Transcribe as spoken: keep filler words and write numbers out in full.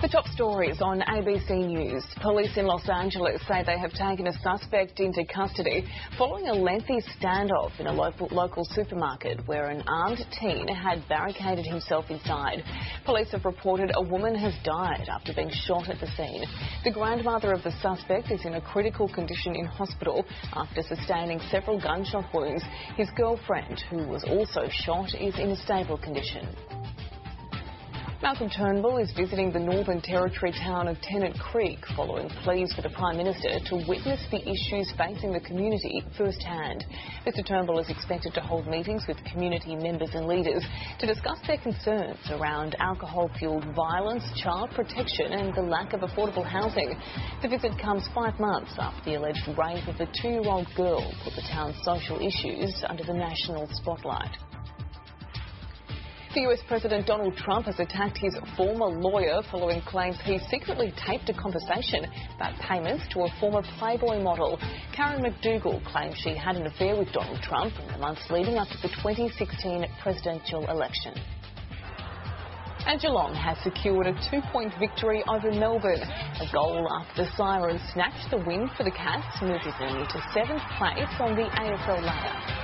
The top stories on A B C News. Police in Los Angeles say they have taken a suspect into custody following a lengthy standoff in a local, local supermarket where an armed teen had barricaded himself inside. Police have reported a woman has died after being shot at the scene. The grandmother of the suspect is in a critical condition in hospital after sustaining several gunshot wounds. His girlfriend, who was also shot, is in a stable condition. Malcolm Turnbull is visiting the Northern Territory town of Tennant Creek following pleas for the Prime Minister to witness the issues facing the community firsthand. Mister Turnbull is expected to hold meetings with community members and leaders to discuss their concerns around alcohol-fuelled violence, child protection and the lack of affordable housing. The visit comes five months after the alleged rape of a two-year-old girl put the town's social issues under the national spotlight. The U S President Donald Trump has attacked his former lawyer following claims he secretly taped a conversation about payments to a former Playboy model. Karen McDougal claims she had an affair with Donald Trump in the months leading up to the twenty sixteen presidential election. And Geelong has secured a two-point victory over Melbourne. A goal after the Sirens snatched the win for the Cats, moving them into seventh place on the A F L ladder.